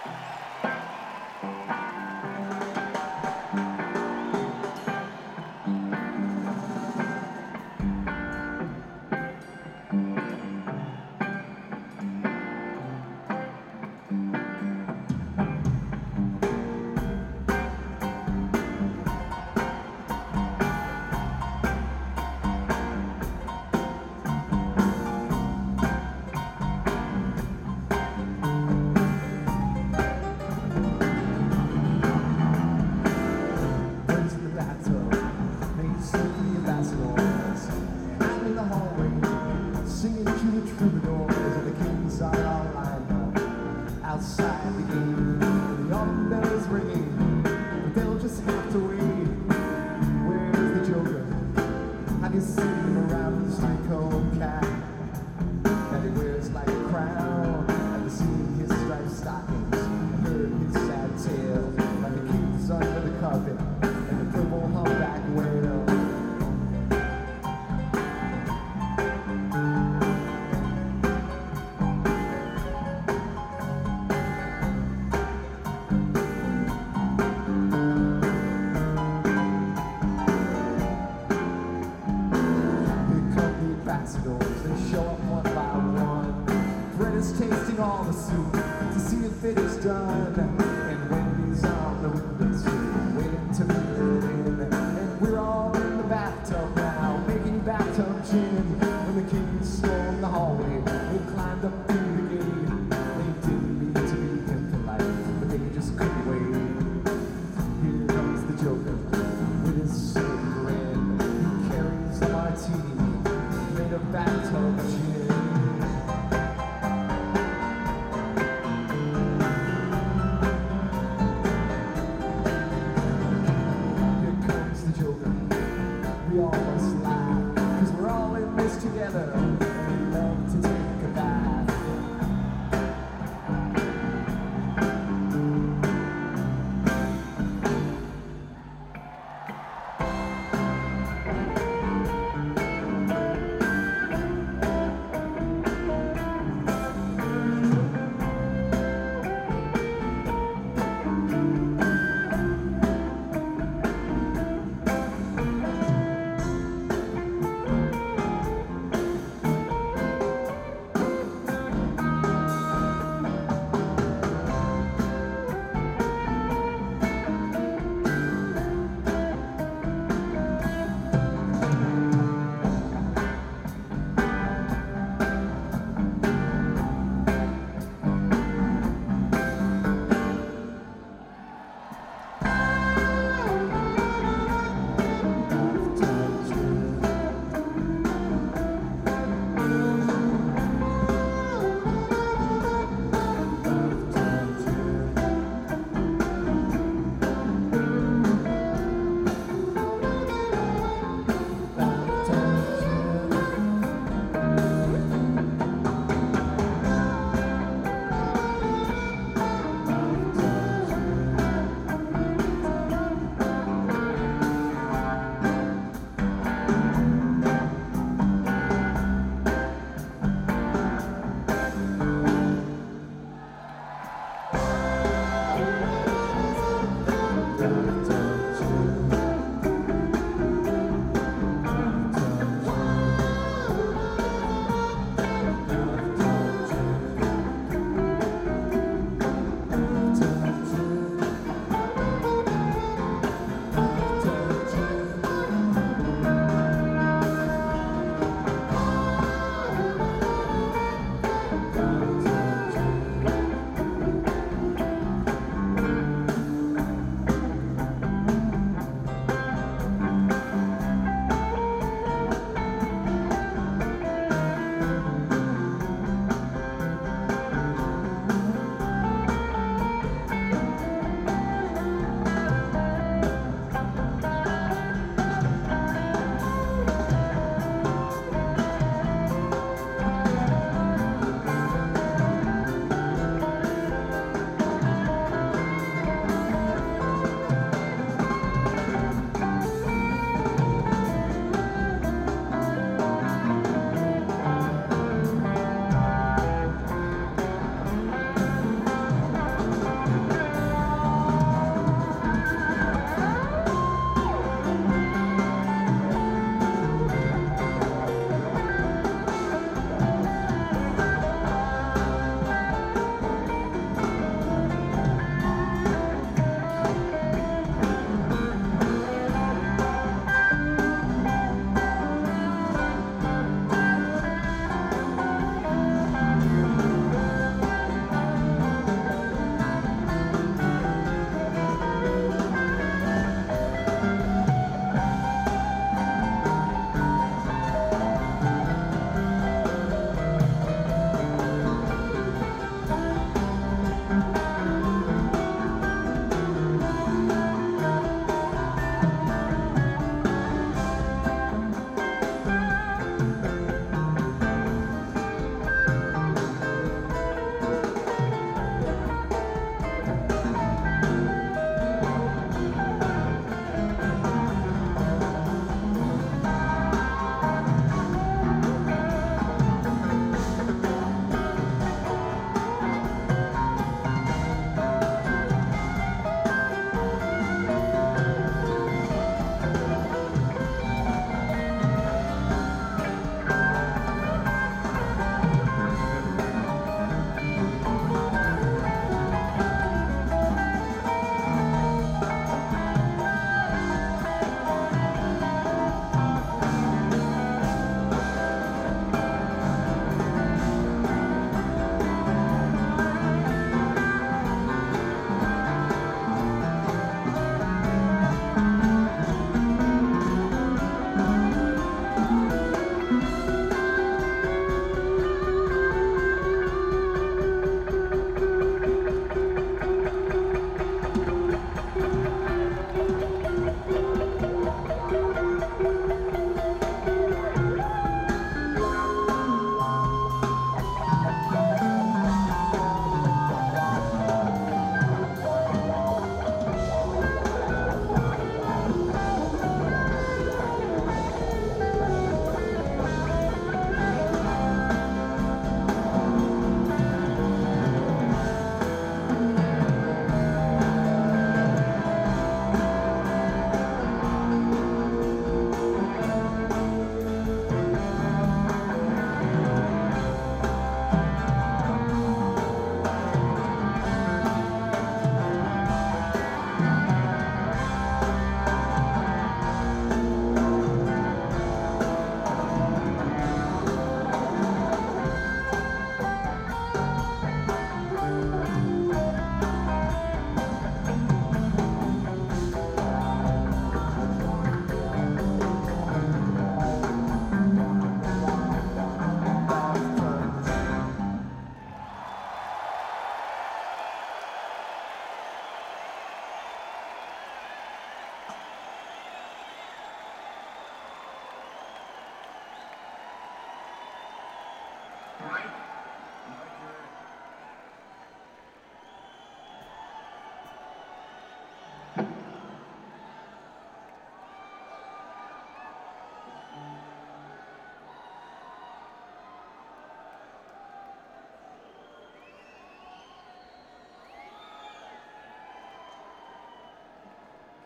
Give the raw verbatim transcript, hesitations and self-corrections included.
Outside the game, the young bells ringing, but they'll just have to wait. Where's the Joker? Have you seen him around his honeycomb cap that he wears like a crown? Have you seen his striped stockings and heard his sad tale like the kids under the carpet and the purple humpback whale? They show up one by one. Brett is tasting all the soup to see if it is done. And Wendy's on the windowsill, waiting to be let in. And we're all in the bathtub now, making bathtub gin. When the kids stormed the hallway, they climbed up through the gate. They didn't mean to be impolite, but they just couldn't wait. Here comes the Joker with his silver grin. He carries a martini made of bathtub gin. right?